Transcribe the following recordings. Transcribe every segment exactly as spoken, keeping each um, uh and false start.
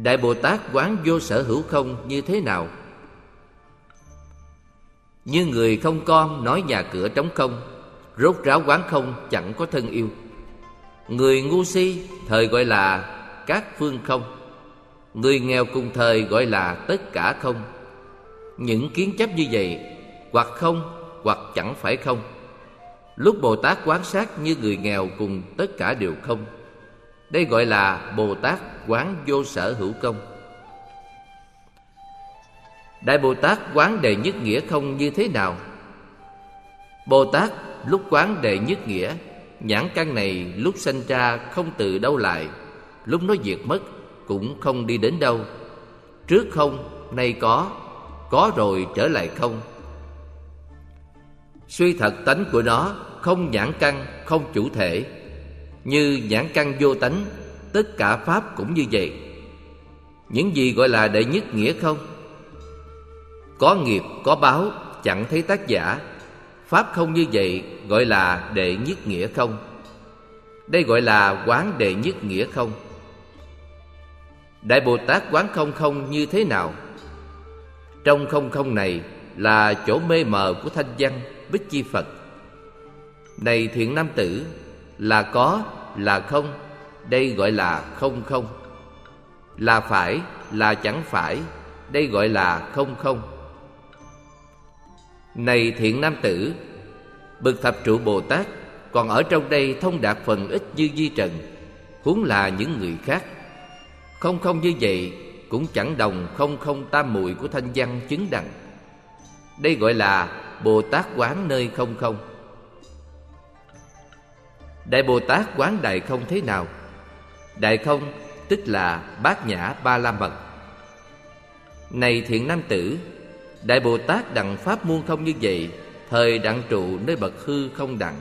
Đại Bồ Tát quán vô sở hữu không như thế nào? Như người không con nói nhà cửa trống không, rốt ráo quán không chẳng có thân yêu. Người ngu si thời gọi là các phương không, người nghèo cùng thời gọi là tất cả không. Những kiến chấp như vậy hoặc không hoặc chẳng phải không. Lúc Bồ Tát quán sát như người nghèo cùng tất cả đều không, đây gọi là Bồ Tát quán vô sở hữu không. Đại Bồ Tát quán đệ nhất nghĩa không như thế nào? Bồ Tát lúc quán đệ nhất nghĩa, nhãn căn này lúc sanh ra không từ đâu lại, lúc nó diệt mất cũng không đi đến đâu. Trước không, nay có, có rồi trở lại không. Suy thật tánh của nó không nhãn căn, không chủ thể. Như nhãn căn vô tánh, tất cả pháp cũng như vậy. Những gì gọi là đệ nhất nghĩa không? Có nghiệp, có báo, chẳng thấy tác giả. Pháp không như vậy gọi là đệ nhất nghĩa không. Đây gọi là quán đệ nhất nghĩa không. Đại Bồ Tát quán không không như thế nào? Trong không không này là chỗ mê mờ của thanh văn Bích Chi Phật. Này thiện nam tử, là có, là không, đây gọi là không không. Là phải, là chẳng phải, đây gọi là không không. Này thiện nam tử, bậc thập trụ Bồ Tát còn ở trong đây thông đạt phần ít như vi trần, huống là những người khác. Không không như vậy cũng chẳng đồng không không tam muội của thanh văn chứng đẳng. Đây gọi là Bồ Tát quán nơi không không. Đại Bồ Tát quán đại không thế nào? Đại không tức là bát nhã ba la mật. Này thiện nam tử, Đại Bồ Tát đặng pháp muôn không như vậy, thời đặng trụ nơi bậc hư không đặng.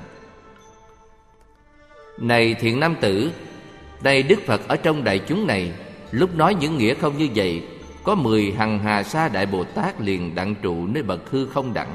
Này thiện nam tử, này Đức Phật ở trong đại chúng này, lúc nói những nghĩa không như vậy, có mười hằng hà sa Đại Bồ Tát liền đặng trụ nơi bậc hư không đẳng.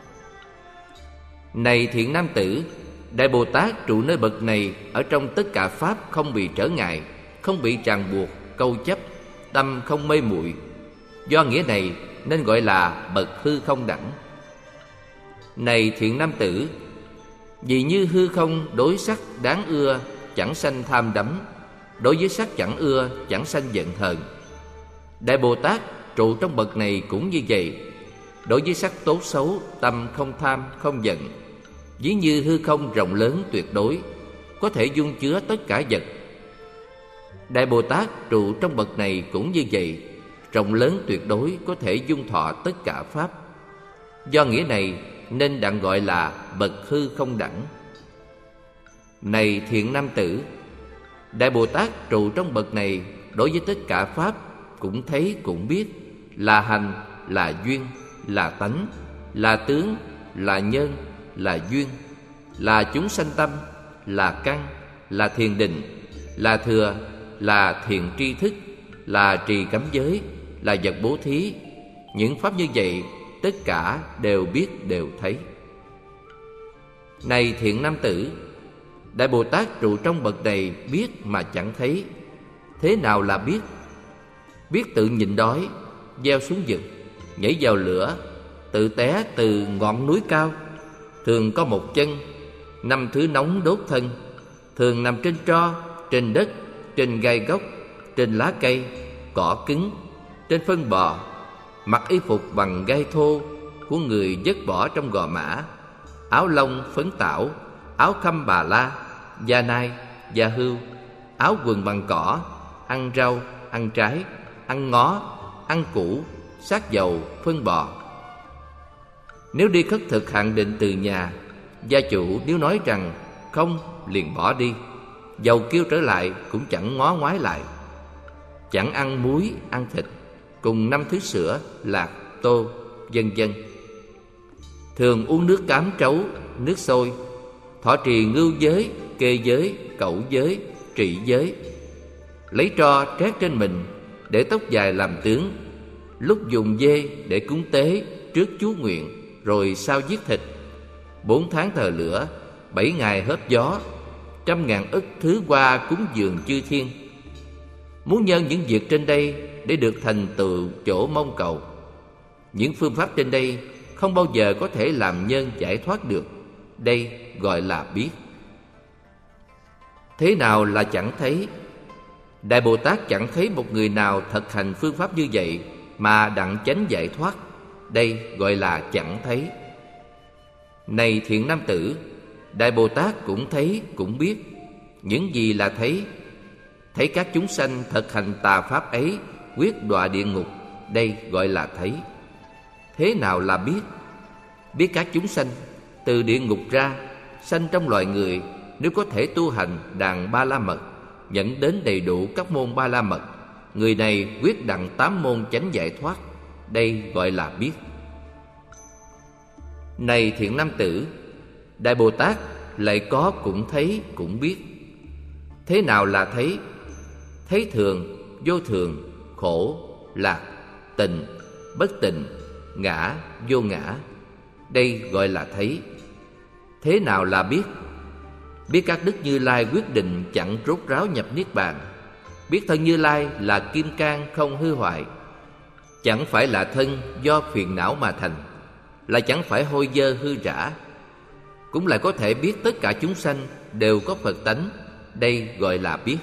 Này thiện nam tử, Đại Bồ Tát trụ nơi bậc này ở trong tất cả pháp không bị trở ngại, không bị ràng buộc, câu chấp, tâm không mê muội. Do nghĩa này nên gọi là bậc hư không đẳng. Này thiện nam tử, vì như hư không đối sắc đáng ưa, chẳng sanh tham đắm, đối với sắc chẳng ưa, chẳng sanh giận hờn. Đại Bồ Tát trụ trong bậc này cũng như vậy. Đối với sắc tốt xấu, tâm không tham, không giận. Ví như hư không rộng lớn tuyệt đối, có thể dung chứa tất cả vật. Đại Bồ Tát trụ trong bậc này cũng như vậy. Rộng lớn tuyệt đối, có thể dung thọ tất cả pháp. Do nghĩa này nên đặng gọi là bậc hư không đẳng. Này thiện nam tử, Đại Bồ Tát trụ trong bậc này đối với tất cả pháp cũng thấy cũng biết, là hành, là duyên, là tánh, là tướng, là nhân, là duyên, là chúng sanh tâm, là căn, là thiền định, là thừa, là thiền tri thức, là trì cấm giới, là vật bố thí. Những pháp như vậy tất cả đều biết, đều thấy. Này thiện nam tử, Đại Bồ Tát trụ trong bậc này biết mà chẳng thấy. Thế nào là biết? Biết tự nhịn đói, gieo xuống vực, nhảy vào lửa, tự té từ ngọn núi cao. Thường có một chân, năm thứ nóng đốt thân. Thường nằm trên tro, trên đất, trên gai gốc, trên lá cây, cỏ cứng, trên phân bò. Mặc y phục bằng gai thô của người vất bỏ trong gò mã, áo lông phấn tảo, áo khâm bà la, da nai, da hươu, áo quần bằng cỏ, ăn rau, ăn trái, ăn ngó, ăn củ, sát dầu, phân bò. Nếu đi khất thực hạn định từ nhà, gia chủ nếu nói rằng không liền bỏ đi, dầu kêu trở lại cũng chẳng ngó ngoái lại. Chẳng ăn muối, ăn thịt, cùng năm thứ sữa, lạc, tô, vân vân. Thường uống nước cám trấu, nước sôi, thọ trì ngưu giới, kê giới, cẩu giới, trị giới. Lấy tro trét trên mình, để tóc dài làm tướng. Lúc dùng dê để cúng tế trước chú nguyện, rồi sau giết thịt. Bốn tháng thờ lửa, bảy ngày hớp gió, trăm ngàn ức thứ qua cúng dường chư thiên. Muốn nhân những việc trên đây để được thành tựu chỗ mong cầu. Những phương pháp trên đây không bao giờ có thể làm nhân giải thoát được. Đây gọi là biết. Thế nào là chẳng thấy? Đại Bồ Tát chẳng thấy một người nào thực hành phương pháp như vậy mà đặng chánh giải thoát. Đây gọi là chẳng thấy. Này thiện nam tử, Đại Bồ Tát cũng thấy, cũng biết. Những gì là thấy? Thấy các chúng sanh thực hành tà pháp ấy quyết đọa địa ngục. Đây gọi là thấy. Thế nào là biết? Biết các chúng sanh từ địa ngục ra, sanh trong loài người, nếu có thể tu hành đàn ba la mật, nhận đến đầy đủ các môn ba la mật, người này quyết đặng tám môn chánh giải thoát. Đây gọi là biết. Này thiện nam tử, Đại Bồ Tát lại có cũng thấy, cũng biết. Thế nào là thấy? Thấy thường, vô thường, khổ, lạc, tình, bất tình, ngã, vô ngã. Đây gọi là thấy. Thế nào là biết? Biết các đức Như Lai quyết định chẳng rốt ráo nhập Niết Bàn. Biết thân Như Lai là kim cang không hư hoại, chẳng phải là thân do phiền não mà thành, là chẳng phải hôi dơ hư rã. Cũng lại có thể biết tất cả chúng sanh đều có Phật tánh. Đây gọi là biết.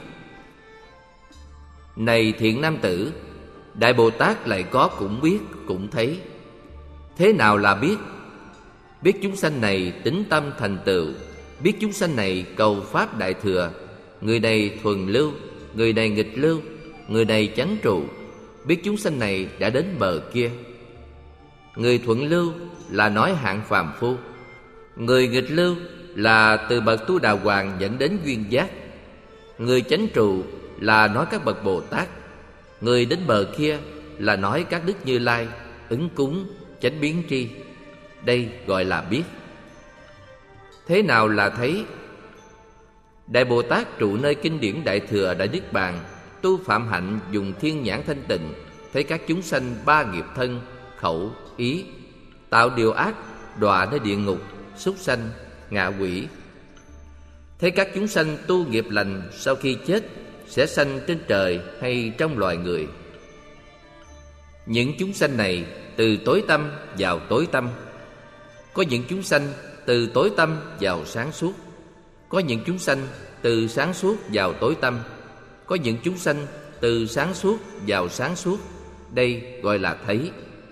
Này thiện nam tử, Đại Bồ Tát lại có cũng biết, cũng thấy. Thế nào là biết? Biết chúng sanh này tín tâm thành tựu, biết chúng sanh này cầu pháp đại thừa, người này thuần lưu, người này nghịch lưu, người này chánh trụ. Biết chúng sanh này đã đến bờ kia. Người thuận lưu là nói hạng phàm phu, người nghịch lưu là từ bậc Tu Đà Hoàng dẫn đến duyên giác, người chánh trụ là nói các bậc Bồ Tát, người đến bờ kia là nói các đức Như Lai, ứng cúng, chánh biến tri. Đây gọi là biết. Thế nào là thấy? Đại Bồ Tát trụ nơi kinh điển Đại Thừa Đại Niết Bàn, tu phạm hạnh dùng thiên nhãn thanh tịnh, thấy các chúng sanh ba nghiệp thân, khẩu, ý, tạo điều ác, đọa nơi địa ngục, súc sanh, ngạ quỷ. Thấy các chúng sanh tu nghiệp lành sau khi chết sẽ sanh trên trời hay trong loài người. Những chúng sanh này từ tối tăm vào tối tăm. Có những chúng sanh từ tối tăm vào sáng suốt. Có những chúng sanh từ sáng suốt vào tối tăm. Có những chúng sanh từ sáng suốt vào sáng suốt. Đây gọi là thấy.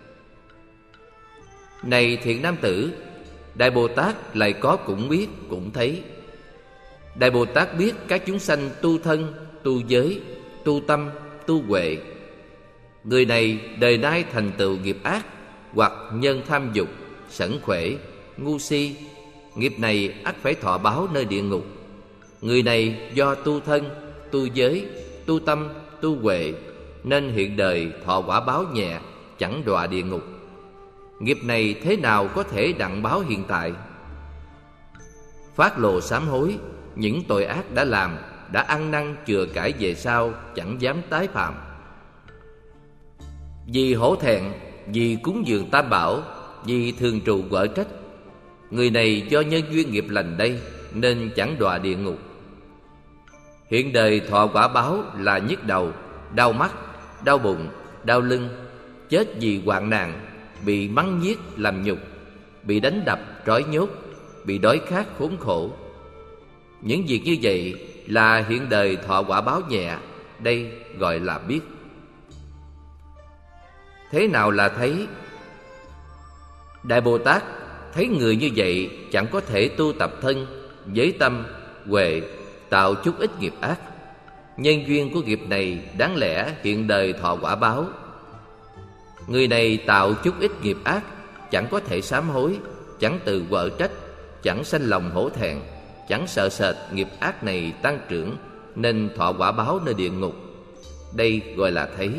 Này thiện nam tử, Đại Bồ Tát lại có cũng biết, cũng thấy. Đại Bồ Tát biết các chúng sanh tu thân, tu giới, tu tâm, tu huệ. Người này đời nay thành tựu nghiệp ác, hoặc nhân tham dục, sẩn khuể, ngu si. Nghiệp này ắt phải thọ báo nơi địa ngục. Người này do tu thân, tu giới, tu tâm, tu huệ, nên hiện đời thọ quả báo nhẹ, chẳng đọa địa ngục. Nghiệp này thế nào có thể đặng báo hiện tại? Phát lộ sám hối, những tội ác đã làm, đã ăn năn chừa cải về sau, chẳng dám tái phạm. Vì hổ thẹn, vì cúng dường tam bảo, vì thường trụ quở trách. Người này do nhân duyên nghiệp lành đây, nên chẳng đọa địa ngục. Hiện đời thọ quả báo là nhức đầu, đau mắt, đau bụng, đau lưng, chết vì hoạn nạn, bị mắng nhiếc làm nhục, bị đánh đập trói nhốt, bị đói khát khốn khổ. Những việc như vậy là hiện đời thọ quả báo nhẹ. Đây gọi là biết. Thế nào là thấy? Đại Bồ Tát thấy người như vậy chẳng có thể tu tập thân, giới tâm, huệ, tạo chút ít nghiệp ác. Nhân duyên của nghiệp này đáng lẽ hiện đời thọ quả báo. Người này tạo chút ít nghiệp ác, chẳng có thể sám hối, chẳng tự quở trách, chẳng sanh lòng hổ thẹn, chẳng sợ sệt nghiệp ác này tăng trưởng, nên thọ quả báo nơi địa ngục. Đây gọi là thấy.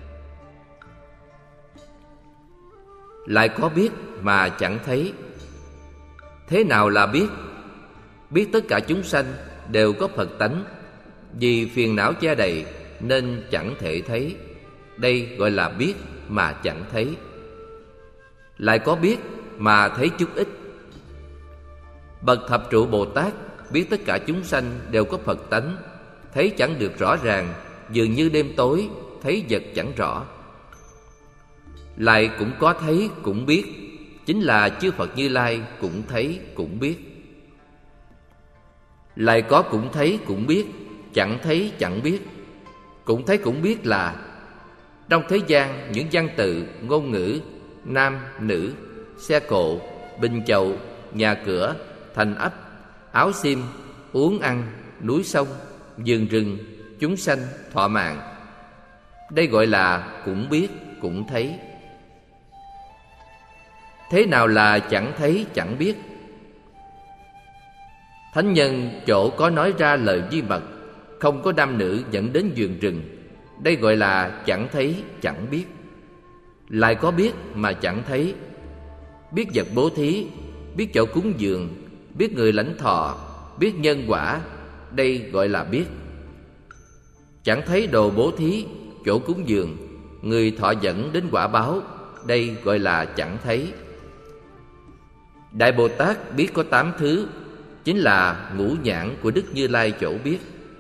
Lại có biết mà chẳng thấy. Thế nào là biết? Biết tất cả chúng sanh đều có Phật tánh, vì phiền não che đầy nên chẳng thể thấy. Đây gọi là biết mà chẳng thấy. Lại có biết mà thấy chút ít. Bậc thập trụ Bồ Tát biết tất cả chúng sanh đều có Phật tánh, thấy chẳng được rõ ràng, dường như đêm tối, thấy vật chẳng rõ. Lại cũng có thấy cũng biết, chính là chư Phật Như Lai cũng thấy cũng biết. Lại có cũng thấy cũng biết, chẳng thấy chẳng biết. Cũng thấy cũng biết là trong thế gian những văn tự, ngôn ngữ, nam, nữ, xe cộ, bình chậu, nhà cửa, thành ấp, áo xiêm, uống ăn, núi sông, vườn rừng, chúng sanh, thọ mạng. Đây gọi là cũng biết, cũng thấy. Thế nào là chẳng thấy chẳng biết? Thánh nhân chỗ có nói ra lời vi mật, không có nam nữ dẫn đến vườn rừng. Đây gọi là chẳng thấy chẳng biết. Lại có biết mà chẳng thấy. Biết vật bố thí, biết chỗ cúng dường, biết người lãnh thọ, biết nhân quả. Đây gọi là biết. Chẳng thấy đồ bố thí, chỗ cúng dường, người thọ dẫn đến quả báo. Đây gọi là chẳng thấy. Đại Bồ Tát biết có tám thứ, chính là ngũ nhãn của Đức Như Lai chỗ biết.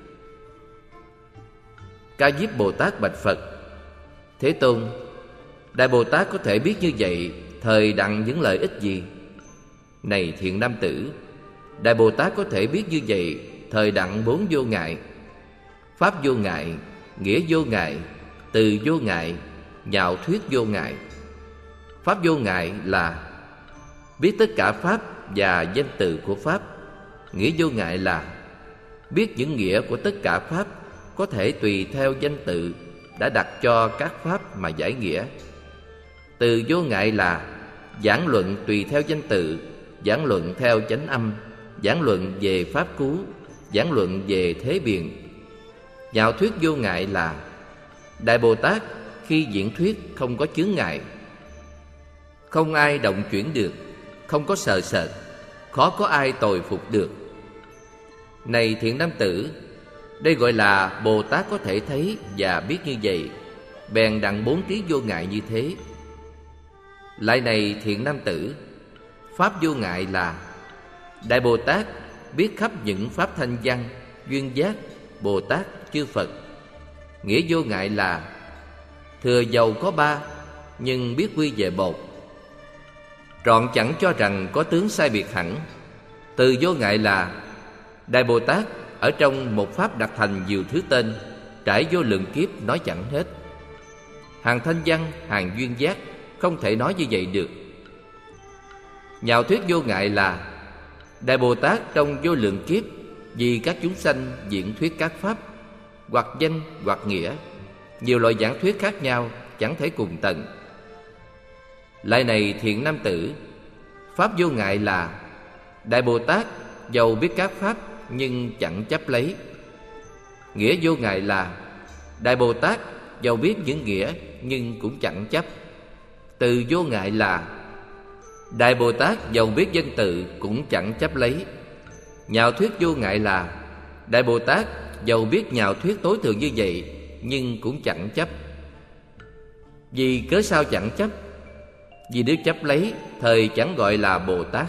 Ca Diếp Bồ Tát bạch Phật: Thế Tôn, Đại Bồ Tát có thể biết như vậy, thời đặng những lợi ích gì? Này thiện nam tử, Đại Bồ Tát có thể biết như vậy, thời đặng bốn vô ngại: pháp vô ngại, nghĩa vô ngại, từ vô ngại, nhạo thuyết vô ngại. Pháp vô ngại là biết tất cả pháp và danh từ của pháp. Nghĩa vô ngại là biết những nghĩa của tất cả pháp, có thể tùy theo danh tự đã đặt cho các pháp mà giải nghĩa. Từ vô ngại là giảng luận tùy theo danh tự, giảng luận theo chánh âm, giảng luận về pháp cú, giảng luận về thế biện. Nhạo thuyết vô ngại là Đại Bồ Tát khi diễn thuyết không có chướng ngại, không ai động chuyển được, không có sợ sệt, khó có ai tồi phục được. Này thiện nam tử, đây gọi là Bồ Tát có thể thấy và biết như vậy, bèn đặng bốn trí vô ngại như thế. Lại này thiện nam tử, pháp vô ngại là Đại Bồ Tát biết khắp những pháp thanh văn, duyên giác, Bồ Tát, chư Phật. Nghĩa vô ngại là thừa dầu có ba, nhưng biết quy về một, trọn chẳng cho rằng có tướng sai biệt hẳn. Từ vô ngại là Đại Bồ Tát ở trong một pháp đặt thành nhiều thứ tên, trải vô lượng kiếp nói chẳng hết. Hàng thanh văn, hàng duyên giác không thể nói như vậy được. Nhạo thuyết vô ngại là Đại Bồ Tát trong vô lượng kiếp vì các chúng sanh diễn thuyết các pháp, hoặc danh hoặc nghĩa, nhiều loại giảng thuyết khác nhau, chẳng thể cùng tận. Lại này thiện nam tử, pháp vô ngại là Đại Bồ Tát dầu biết các pháp nhưng chẳng chấp lấy. Nghĩa vô ngại là Đại Bồ Tát dầu biết những nghĩa nhưng cũng chẳng chấp. Từ vô ngại là Đại Bồ Tát dầu biết danh tự cũng chẳng chấp lấy. Nhạo thuyết vô ngại là Đại Bồ Tát dầu biết nhạo thuyết tối thượng như vậy nhưng cũng chẳng chấp. Vì cớ sao chẳng chấp? Vì nếu chấp lấy, thời chẳng gọi là Bồ Tát.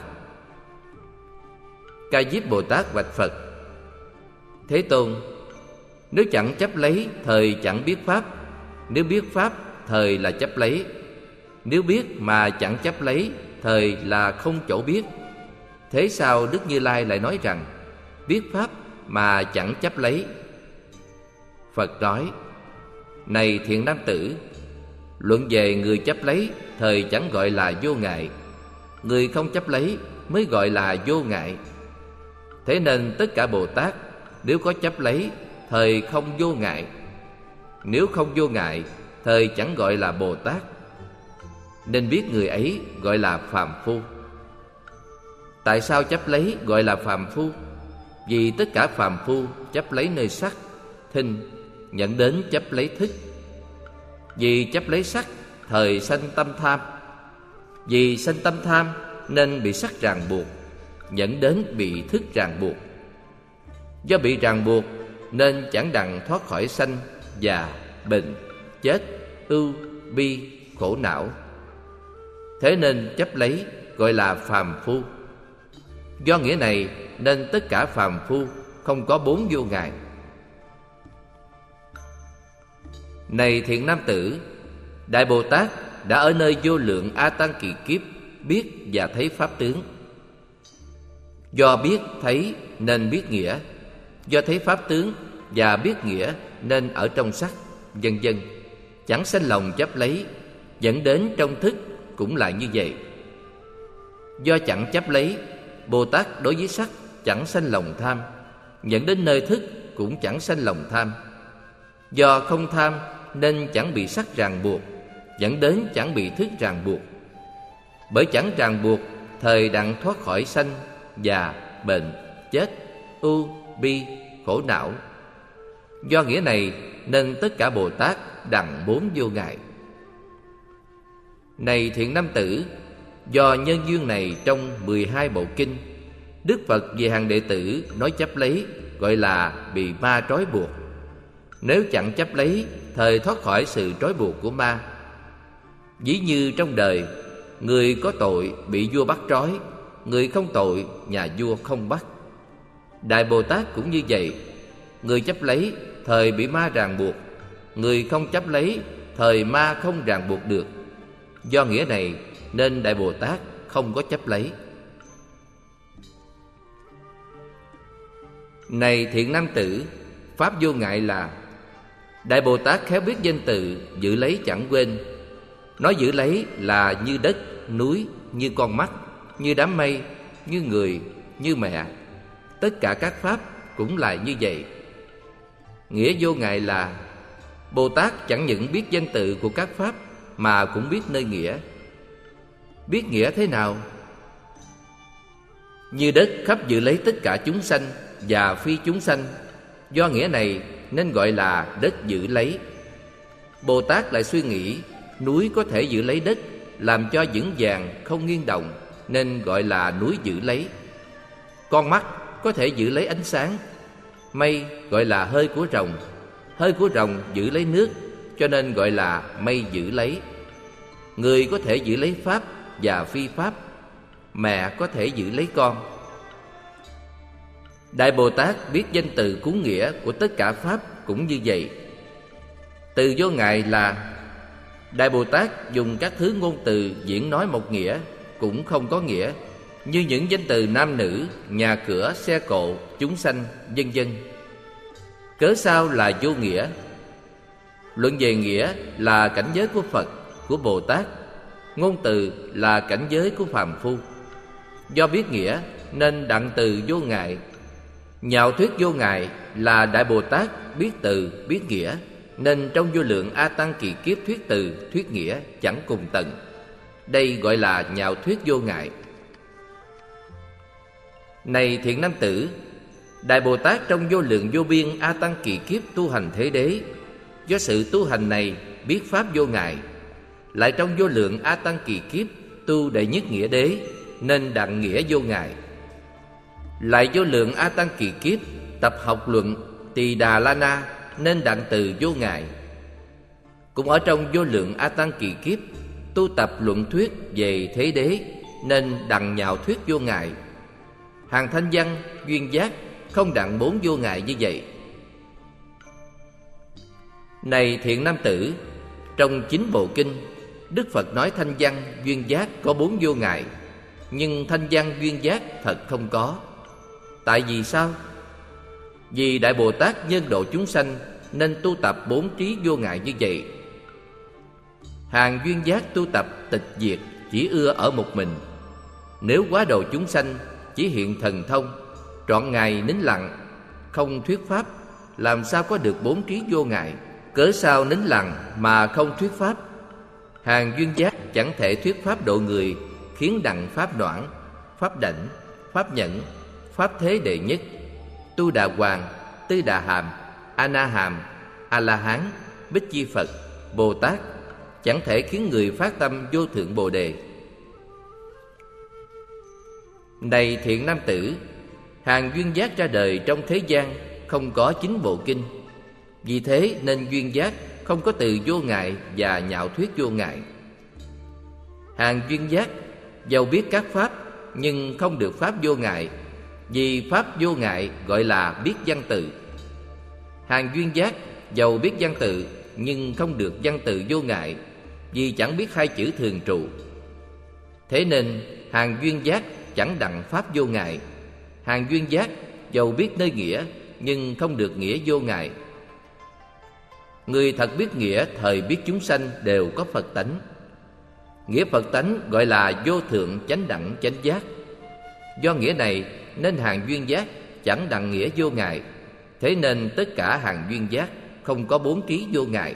Ca Diếp Bồ Tát bạch Phật: Thế Tôn, nếu chẳng chấp lấy, thời chẳng biết pháp. Nếu biết pháp, thời là chấp lấy. Nếu biết mà chẳng chấp lấy, thời là không chỗ biết. Thế sao Đức Như Lai lại nói rằng biết pháp mà chẳng chấp lấy? Phật nói: Này thiện nam tử, luận về người chấp lấy, thời chẳng gọi là vô ngại. Người không chấp lấy mới gọi là vô ngại. Thế nên tất cả Bồ Tát nếu có chấp lấy, thời không vô ngại. Nếu không vô ngại, thời chẳng gọi là Bồ Tát. Nên biết người ấy gọi là phàm phu. Tại sao chấp lấy gọi là phàm phu? Vì tất cả phàm phu chấp lấy nơi sắc, thinh, nhận đến chấp lấy thức. Vì chấp lấy sắc, thời sanh tâm tham. Vì sanh tâm tham nên bị sắc ràng buộc, dẫn đến bị thức ràng buộc. Do bị ràng buộc nên chẳng đặng thoát khỏi sanh, già, bệnh, chết, ưu, bi, khổ não. Thế nên chấp lấy gọi là phàm phu. Do nghĩa này nên tất cả phàm phu không có bốn vô ngại. Này thiện nam tử, Đại Bồ Tát đã ở nơi vô lượng A Tăng kỳ kiếp biết và thấy pháp tướng. Do biết thấy nên biết nghĩa, do thấy pháp tướng và biết nghĩa nên ở trong sắc, vân vân, chẳng sanh lòng chấp lấy, dẫn đến trong thức cũng là như vậy. Do chẳng chấp lấy, Bồ Tát đối với sắc chẳng sanh lòng tham, dẫn đến nơi thức cũng chẳng sanh lòng tham. Do không tham nên chẳng bị sắc ràng buộc, dẫn đến chẳng bị thức ràng buộc. Bởi chẳng ràng buộc, thời đặng thoát khỏi sanh, già, bệnh, chết, ưu, bi, khổ não. Do nghĩa này nên tất cả Bồ Tát đặng bốn vô ngại. Này thiện nam tử, do nhân duyên này trong mười hai bộ kinh, Đức Phật về hàng đệ tử nói chấp lấy gọi là bị ma trói buộc. Nếu chẳng chấp lấy, thời thoát khỏi sự trói buộc của ma. Ví như trong đời, người có tội bị vua bắt trói, người không tội nhà vua không bắt. Đại Bồ Tát cũng như vậy, người chấp lấy thời bị ma ràng buộc, người không chấp lấy thời ma không ràng buộc được. Do nghĩa này nên Đại Bồ Tát không có chấp lấy. Này thiện nam tử, pháp vô ngại là Đại Bồ Tát khéo biết danh từ, giữ lấy chẳng quên. Nói giữ lấy là như đất, núi, như con mắt, như đám mây, như người, như mẹ. Tất cả các pháp cũng là như vậy. Nghĩa vô ngại là Bồ Tát chẳng những biết danh tự của các pháp mà cũng biết nơi nghĩa. Biết nghĩa thế nào? Như đất khắp giữ lấy tất cả chúng sanh và phi chúng sanh. Do nghĩa này nên gọi là đất giữ lấy. Bồ Tát lại suy nghĩ núi có thể giữ lấy đất, làm cho vững vàng không nghiêng động, nên gọi là núi giữ lấy. Con mắt có thể giữ lấy ánh sáng. Mây gọi là hơi của rồng, hơi của rồng giữ lấy nước, cho nên gọi là mây giữ lấy. Người có thể giữ lấy pháp và phi pháp. Mẹ có thể giữ lấy con. Đại Bồ Tát biết danh từ cuốn nghĩa của tất cả pháp cũng như vậy. Từ vô ngại là Đại Bồ Tát dùng các thứ ngôn từ diễn nói một nghĩa cũng không có nghĩa, như những danh từ nam nữ, nhà cửa, xe cộ, chúng sanh, vân vân. Cớ sao là vô nghĩa? Luận về nghĩa là cảnh giới của Phật, của Bồ Tát. Ngôn từ là cảnh giới của phàm phu. Do biết nghĩa nên đặng từ vô ngại. Nhạo thuyết vô ngại là Đại Bồ Tát biết từ, biết nghĩa, nên trong vô lượng A Tăng kỳ kiếp thuyết từ, thuyết nghĩa chẳng cùng tận. Đây gọi là nhạo thuyết vô ngại. Này thiện nam tử, Đại Bồ Tát trong vô lượng vô biên A Tăng kỳ kiếp tu hành thế đế. Do sự tu hành này biết pháp vô ngại. Lại trong vô lượng A Tăng kỳ kiếp tu đệ nhất nghĩa đế, nên đặng nghĩa vô ngại. Lại vô lượng A Tăng kỳ kiếp tập học luận Tỳ Đà La Na, nên đặng từ vô ngại. Cũng ở trong vô lượng A Tăng kỳ kiếp tu tập luận thuyết về thế đế, nên đặng nhạo thuyết vô ngại. Hàng thanh văn, duyên giác không đặng bốn vô ngại như vậy. Này thiện nam tử, trong chín bộ kinh, Đức Phật nói thanh văn, duyên giác có bốn vô ngại, nhưng thanh văn, duyên giác thật không có. Tại vì sao? Vì Đại Bồ Tát nhân độ chúng sanh nên tu tập bốn trí vô ngại như vậy. Hàng duyên giác tu tập tịch diệt chỉ ưa ở một mình. Nếu quá độ chúng sanh chỉ hiện thần thông, trọn ngày nín lặng, không thuyết pháp, làm sao có được bốn trí vô ngại? Cớ sao nín lặng mà không thuyết pháp? Hàng duyên giác chẳng thể thuyết pháp độ người, khiến đặng pháp noãn, pháp đảnh, pháp nhẫn, pháp thế đệ nhất, tu đà hoàng, tư đà hàm, a na hàm, a la hán, bích chi Phật, Bồ Tát, chẳng thể khiến người phát tâm vô thượng bồ đề. Này thiện nam tử, hàng duyên giác ra đời trong thế gian không có chín bộ kinh. Vì thế nên duyên giác không có từ vô ngại và nhạo thuyết vô ngại. Hàng duyên giác dầu biết các pháp nhưng không được pháp vô ngại, vì pháp vô ngại gọi là biết văn tự. Hàng duyên giác dầu biết văn tự nhưng không được văn từ vô ngại, vì chẳng biết hai chữ thường trụ. Thế nên hàng duyên giác chẳng đặng pháp vô ngại. Hàng duyên giác dầu biết nơi nghĩa, nhưng không được nghĩa vô ngại. Người thật biết nghĩa, thời biết chúng sanh đều có Phật tánh. Nghĩa Phật tánh gọi là vô thượng chánh đẳng chánh giác. Do nghĩa này nên hàng duyên giác chẳng đặng nghĩa vô ngại. Thế nên tất cả hàng duyên giác không có bốn trí vô ngại.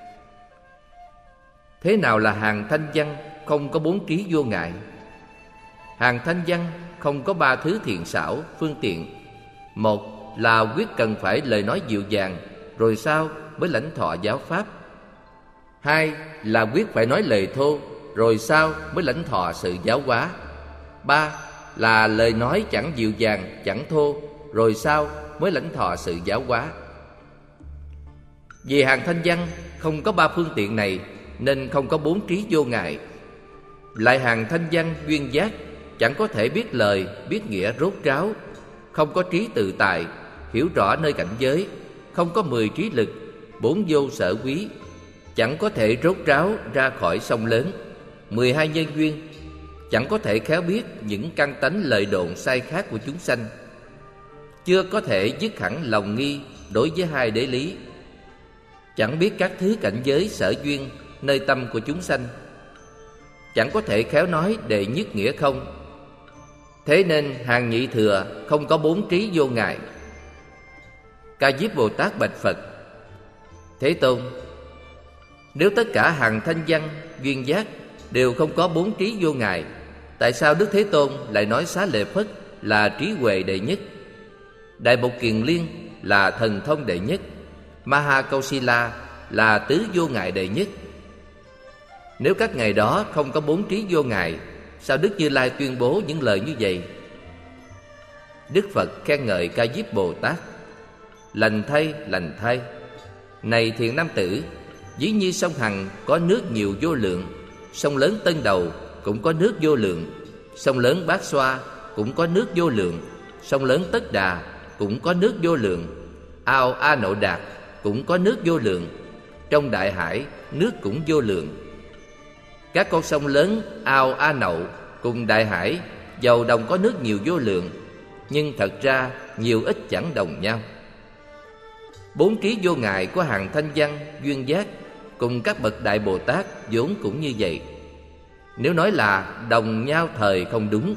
Thế nào là hàng thanh văn không có bốn trí vô ngại? Hàng thanh văn không có ba thứ thiện xảo, phương tiện. Một là quyết cần phải lời nói dịu dàng, rồi sau mới lãnh thọ giáo pháp. Hai là quyết phải nói lời thô, rồi sau mới lãnh thọ sự giáo hóa. Ba là lời nói chẳng dịu dàng, chẳng thô, rồi sau mới lãnh thọ sự giáo hóa. Vì hàng thanh văn không có ba phương tiện này, nên không có bốn trí vô ngại. Lại hàng thanh văn duyên giác chẳng có thể biết lời, biết nghĩa rốt ráo, không có trí tự tại, hiểu rõ nơi cảnh giới, không có mười trí lực, bốn vô sở quý, chẳng có thể rốt ráo ra khỏi sông lớn, mười hai nhân duyên, chẳng có thể khéo biết những căn tánh lời đồn sai khác của chúng sanh, chưa có thể dứt hẳn lòng nghi đối với hai đế lý, chẳng biết các thứ cảnh giới sở duyên nơi tâm của chúng sanh, chẳng có thể khéo nói đệ nhất nghĩa không. Thế nên hàng nhị thừa không có bốn trí vô ngại. Ca Diếp Bồ Tát bạch Phật: Thế Tôn, nếu tất cả hàng thanh văn duyên giác đều không có bốn trí vô ngại, tại sao Đức Thế Tôn lại nói Xá Lợi Phất là trí huệ đệ nhất, Đại Bộc Kiền Liên là thần thông đệ nhất, Maha Kausila là tứ vô ngại đệ nhất? Nếu các ngài đó không có bốn trí vô ngại, sao Đức Như Lai tuyên bố những lời như vậy? Đức Phật khen ngợi Ca Diếp Bồ Tát: Lành thay, lành thay! Này thiện nam tử, ví như sông Hằng có nước nhiều vô lượng, sông lớn Tân Đầu cũng có nước vô lượng, sông lớn Bát Xoa cũng có nước vô lượng, sông lớn Tất Đà cũng có nước vô lượng, ao A Nậu Đạt cũng có nước vô lượng, trong đại hải nước cũng vô lượng. Các con sông lớn ao A Nậu cùng đại hải dầu đồng có nước nhiều vô lượng, nhưng thật ra nhiều ít chẳng đồng nhau. Bốn trí vô ngại của hàng thanh văn duyên giác cùng các bậc đại Bồ Tát vốn cũng như vậy. Nếu nói là đồng nhau thời không đúng.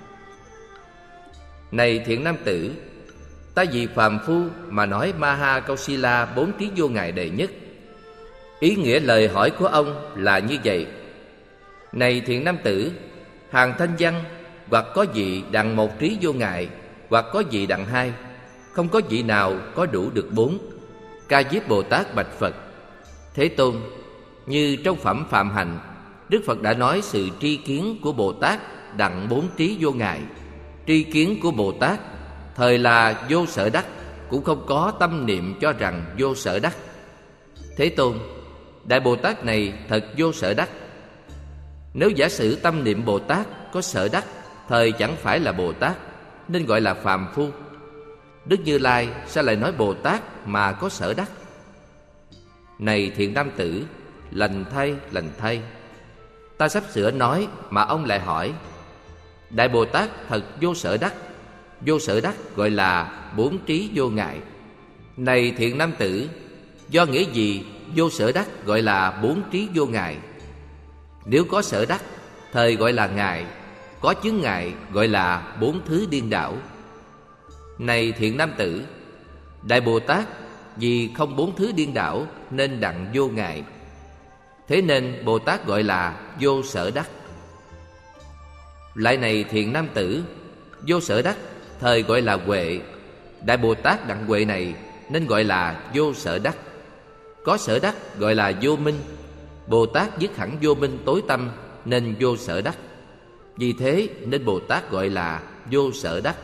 Này thiện nam tử, ta vì phàm phu mà nói Maha Kausila bốn trí vô ngại đệ nhất. Ý nghĩa lời hỏi của ông là như vậy. Này thiện nam tử, hàng thanh văn hoặc có vị đặng một trí vô ngại, hoặc có vị đặng hai, không có vị nào có đủ được bốn. Ca Diếp Bồ Tát bạch Phật: Thế Tôn, như trong phẩm Phạm Hành, Đức Phật đã nói sự tri kiến của Bồ Tát đặng bốn trí vô ngại. Tri kiến của Bồ Tát thời là vô sở đắc, cũng không có tâm niệm cho rằng vô sở đắc. Thế Tôn, Đại Bồ Tát này thật vô sở đắc. Nếu giả sử tâm niệm Bồ Tát có sở đắc, thời chẳng phải là Bồ Tát, nên gọi là phàm phu. Đức Như Lai sao lại nói Bồ Tát mà có sở đắc? Này thiện nam tử, lành thay, lành thay! Ta sắp sửa nói mà ông lại hỏi. Đại Bồ Tát thật vô sở đắc. Vô sở đắc gọi là bốn trí vô ngại. Này thiện nam tử, do nghĩa gì vô sở đắc gọi là bốn trí vô ngại? Nếu có sở đắc, thời gọi là ngại, có chướng ngại gọi là bốn thứ điên đảo. Này thiện nam tử, Đại Bồ Tát vì không bốn thứ điên đảo nên đặng vô ngại. Thế nên Bồ Tát gọi là vô sở đắc. Lại này thiện nam tử, vô sở đắc thời gọi là huệ. Đại Bồ Tát đặng huệ này nên gọi là vô sở đắc. Có sở đắc gọi là vô minh. Bồ Tát dứt hẳn vô minh tối tâm nên vô sở đắc. Vì thế nên Bồ Tát gọi là vô sở đắc.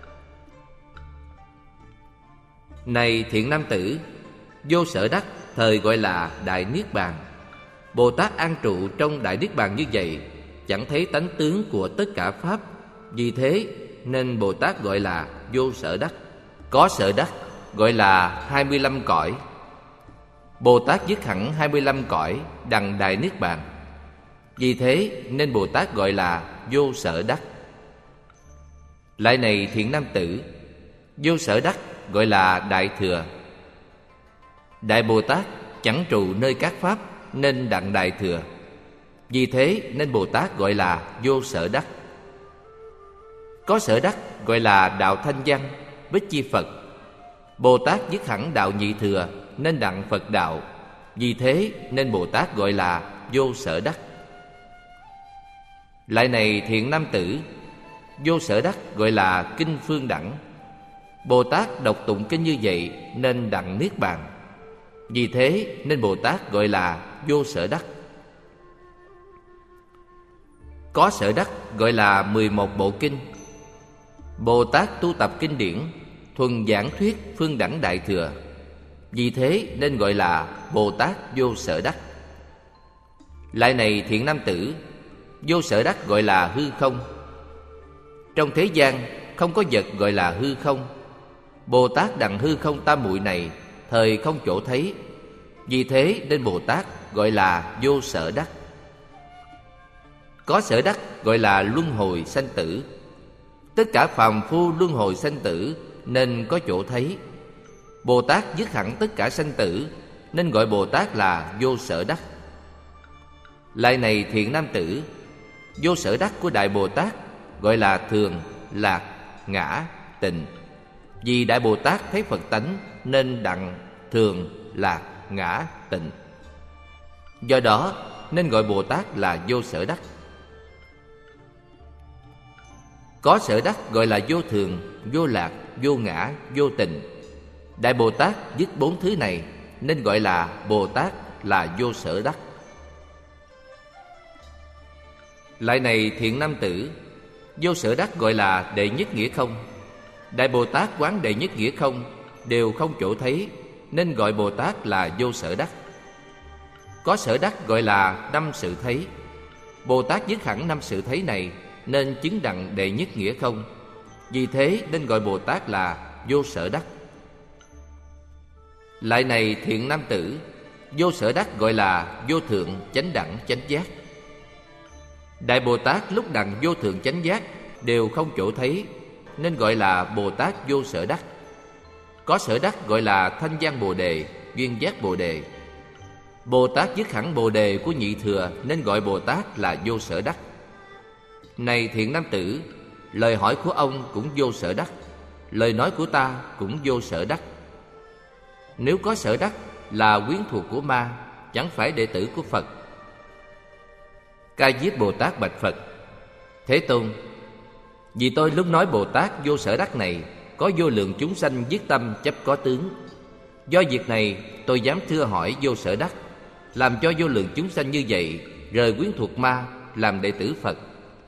Này thiện nam tử, vô sở đắc thời gọi là đại niết bàn. Bồ Tát an trụ trong đại niết bàn như vậy, chẳng thấy tánh tướng của tất cả pháp. Vì thế nên Bồ Tát gọi là vô sở đắc. Có sở đắc gọi là hai mươi lăm cõi. Bồ Tát dứt hẳn hai mươi lăm cõi đằng đại niết bàn. Vì thế nên Bồ Tát gọi là vô sở đắc. Lại này thiện nam tử, vô sở đắc gọi là đại thừa. Đại Bồ Tát chẳng trụ nơi các pháp nên đặng đại thừa. Vì thế nên Bồ Tát gọi là vô sở đắc. Có sở đắc gọi là đạo thanh văn, bích chi Phật. Bồ Tát dứt hẳn đạo nhị thừa nên đặng Phật đạo. Vì thế nên Bồ Tát gọi là vô sở đắc. Lại này thiện nam tử, vô sở đắc gọi là kinh phương đẳng. Bồ Tát đọc tụng kinh như vậy nên đặng niết bàn. Vì thế nên Bồ Tát gọi là vô sở đắc. Có sở đắc gọi là mười một bộ kinh. Bồ Tát tu tập kinh điển thuần giảng thuyết phương đẳng đại thừa. Vì thế nên gọi là Bồ Tát vô sở đắc. Lại này thiện nam tử, vô sở đắc gọi là hư không. Trong thế gian không có vật gọi là hư không. Bồ Tát đặng hư không tam muội này thời không chỗ thấy. Vì thế nên Bồ Tát gọi là vô sở đắc. Có sở đắc gọi là luân hồi sanh tử. Tất cả phàm phu luân hồi sanh tử nên có chỗ thấy. Bồ Tát dứt hẳn tất cả sanh tử nên gọi Bồ Tát là vô sở đắc. Lại này thiện nam tử, vô sở đắc của Đại Bồ Tát gọi là thường, lạc, ngã, tịnh. Vì Đại Bồ Tát thấy Phật tánh nên đặng thường, lạc, ngã, tịnh. Do đó nên gọi Bồ Tát là vô sở đắc. Có sở đắc gọi là vô thường, vô lạc, vô ngã, vô tịnh. Đại Bồ Tát dứt bốn thứ này nên gọi là Bồ Tát là vô sở đắc. Lại này thiện nam tử, vô sở đắc gọi là đệ nhất nghĩa không. Đại Bồ Tát quán đệ nhất nghĩa không đều không chỗ thấy nên gọi Bồ Tát là vô sở đắc. Có sở đắc gọi là năm sự thấy. Bồ Tát dứt hẳn năm sự thấy này nên chứng đặng đệ nhất nghĩa không. Vì thế nên gọi Bồ Tát là vô sở đắc. Lại này thiện nam tử, vô sở đắc gọi là vô thượng chánh đẳng chánh giác. Đại Bồ Tát lúc đặng vô thượng chánh giác đều không chỗ thấy nên gọi là Bồ Tát vô sở đắc. Có sở đắc gọi là thanh văn bồ đề, duyên giác bồ đề. Bồ Tát dứt hẳn bồ đề của nhị thừa nên gọi Bồ Tát là vô sở đắc. Này thiện nam tử, lời hỏi của ông cũng vô sở đắc, lời nói của ta cũng vô sở đắc. Nếu có sở đắc là quyến thuộc của ma, chẳng phải đệ tử của Phật. Ca Diếp Bồ Tát bạch Phật: Thế Tôn, vì tôi lúc nói Bồ Tát vô sở đắc này có vô lượng chúng sanh dứt tâm chấp có tướng. Do việc này tôi dám thưa hỏi vô sở đắc, làm cho vô lượng chúng sanh như vậy rời quyến thuộc ma, làm đệ tử Phật.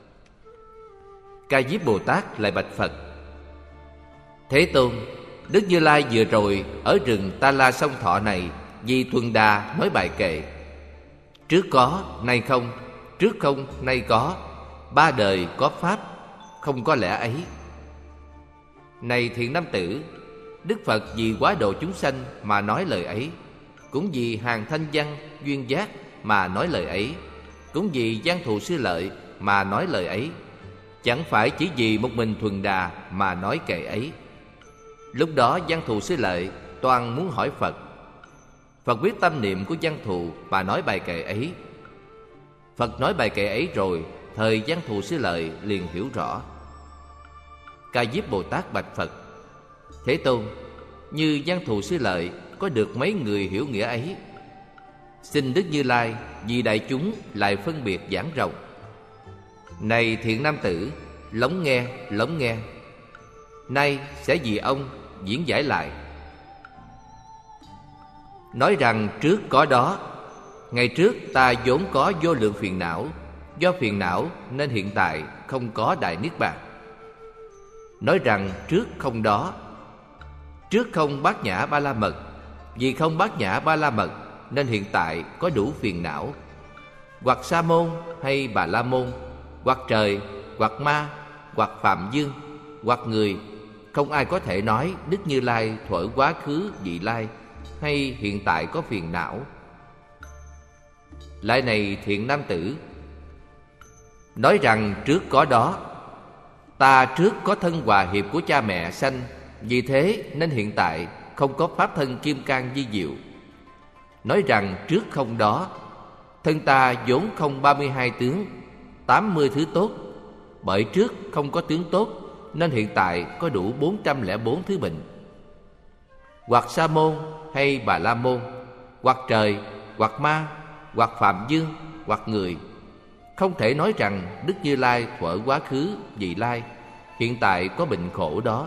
Ca Diếp Bồ Tát lại bạch Phật: Thế Tôn, Đức Như Lai vừa rồi ở rừng Ta La Sông Thọ này vì Thuần Đà nói bài kệ: Trước có, nay không, trước không, nay có, ba đời có pháp, không có lẽ ấy. Này thiện nam tử, Đức Phật vì quá độ chúng sanh mà nói lời ấy, cũng vì hàng thanh văn duyên giác mà nói lời ấy, cũng vì Văn Thù Sư Lợi mà nói lời ấy, chẳng phải chỉ vì một mình Thuần Đà mà nói kệ ấy. Lúc đó Văn Thù Sư Lợi toàn muốn hỏi Phật. Phật biết tâm niệm của Văn Thù mà nói bài kệ ấy. Phật nói bài kệ ấy rồi, thời Văn Thù Sư Lợi liền hiểu rõ. Ca Diếp Bồ Tát bạch Phật: Thế Tôn, như Văn Thù Sư Lợi có được mấy người hiểu nghĩa ấy? Xin Đức Như Lai vì đại chúng lại phân biệt giảng rộng. Này thiện nam tử, lắng nghe, lắng nghe. Nay sẽ vì ông diễn giải lại. Nói rằng trước có đó, ngày trước ta vốn có vô lượng phiền não, do phiền não nên hiện tại không có đại niết bàn. Nói rằng trước không đó, trước không bát nhã ba la mật, vì không bát nhã ba la mật nên hiện tại có đủ phiền não. Hoặc Sa môn hay Bà La môn, hoặc trời, hoặc ma, hoặc phạm dương, hoặc người, không ai có thể nói Đức Như Lai thuở quá khứ vị lai hay hiện tại có phiền não. Lại này thiện nam tử, nói rằng trước có đó, ta trước có thân hòa hiệp của cha mẹ sanh, vì thế nên hiện tại không có pháp thân kim cang vi diệu. Nói rằng trước không đó, thân ta vốn không ba mươi hai tướng, tám mươi thứ tốt, bởi trước không có tướng tốt, nên hiện tại có đủ bốn trăm lẻ bốn thứ bệnh. Hoặc Sa môn hay Bà La môn, hoặc trời, hoặc ma, hoặc Phạm Dương, hoặc người, không thể nói rằng Đức Như Lai thuở quá khứ, vị lai, hiện tại có bệnh khổ đó.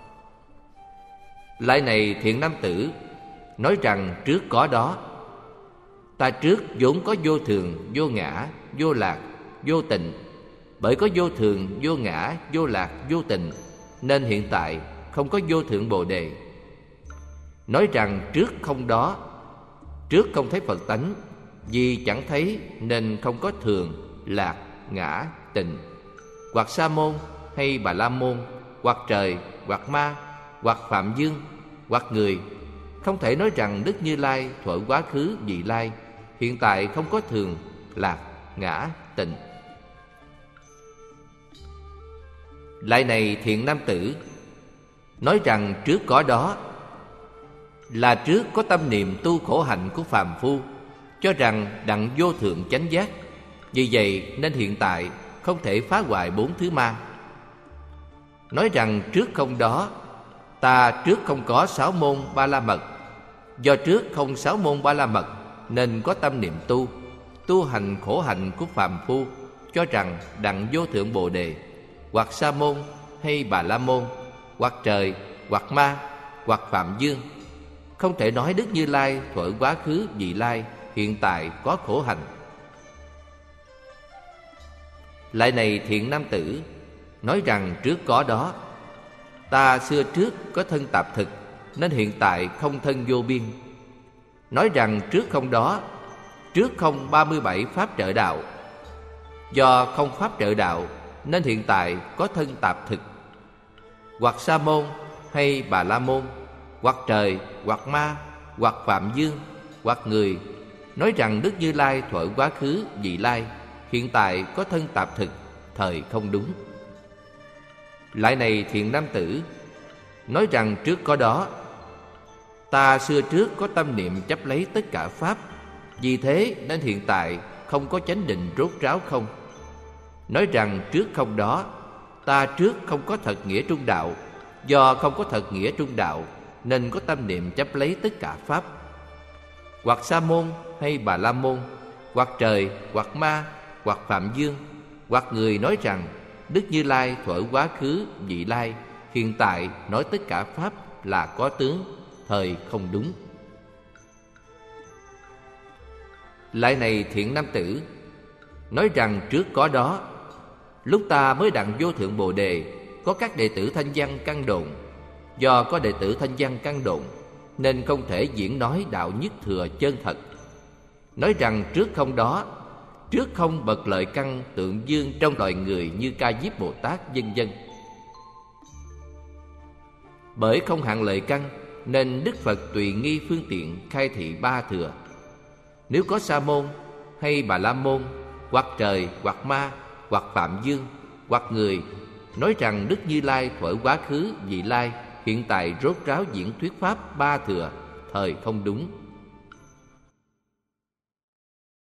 Lại này thiện nam tử, nói rằng trước có đó, ta trước vốn có vô thường, vô ngã, vô lạc, vô tịnh. Bởi có vô thường, vô ngã, vô lạc, vô tịnh, nên hiện tại không có vô thượng Bồ Đề. Nói rằng trước không đó, trước không thấy Phật tánh, vì chẳng thấy nên không có thường, lạc, ngã, tịnh. Hoặc Sa môn hay Bà La môn, hoặc trời, hoặc ma, hoặc Phạm Dương, hoặc người, không thể nói rằng Đức Như Lai thuở quá khứ, vị lai, hiện tại không có thường, lạc, ngã, tịnh. Lại này thiện nam tử, nói rằng trước có đó, là trước có tâm niệm tu khổ hạnh của phàm phu, cho rằng đặng vô thượng chánh giác, vì vậy nên hiện tại không thể phá hoại bốn thứ ma. Nói rằng trước không đó, ta trước không có sáu môn ba la mật, do trước không sáu môn ba la mật, nên có tâm niệm tu tu hành khổ hạnh của phàm phu, cho rằng đặng vô thượng Bồ Đề. Hoặc Sa môn hay Bà La môn, hoặc trời, hoặc ma, hoặc Phạm Dương, không thể nói Đức Như Lai thuở quá khứ, vị lai, hiện tại có khổ hạnh. Lại này thiện nam tử, nói rằng trước có đó, ta xưa trước có thân tạp thực, nên hiện tại không thân vô biên. Nói rằng trước không đó, trước không ba mươi bảy pháp trợ đạo, do không pháp trợ đạo, nên hiện tại có thân tạp thực. Hoặc Sa môn hay Bà La môn, hoặc trời, hoặc ma, hoặc Phạm Dương, hoặc người, nói rằng Đức Như Lai thuở quá khứ, vị lai, hiện tại có thân tạp thực, thời không đúng. Lại này thiện nam tử, nói rằng trước có đó, ta xưa trước có tâm niệm chấp lấy tất cả pháp, vì thế nên hiện tại không có chánh định rốt ráo không. Nói rằng trước không đó, ta trước không có thật nghĩa trung đạo, do không có thật nghĩa trung đạo, nên có tâm niệm chấp lấy tất cả pháp. Hoặc Sa môn hay Bà La môn, hoặc trời, hoặc ma, hoặc Phạm Dương, hoặc người, nói rằng Đức Như Lai thuở quá khứ, vị lai, hiện tại nói tất cả pháp là có tướng, thời không đúng. Lại này thiện nam tử, nói rằng trước có đó, lúc ta mới đặng vô thượng Bồ Đề, có các đệ tử thanh văn căn độn. Do có đệ tử thanh văn căn độn, nên không thể diễn nói đạo nhất thừa chân thật. Nói rằng trước không đó, trước không bậc lợi căn tượng dương trong loài người như Ca Diếp Bồ Tát vân vân. Bởi không hạn lợi căn, nên Đức Phật tùy nghi phương tiện khai thị ba thừa. Nếu có Sa môn hay Bà La môn, hoặc trời, hoặc ma, hoặc Phạm Dương, hoặc người, nói rằng Đức Như Lai thuở quá khứ, vị lai, hiện tại rốt ráo diễn thuyết pháp ba thừa, thời không đúng.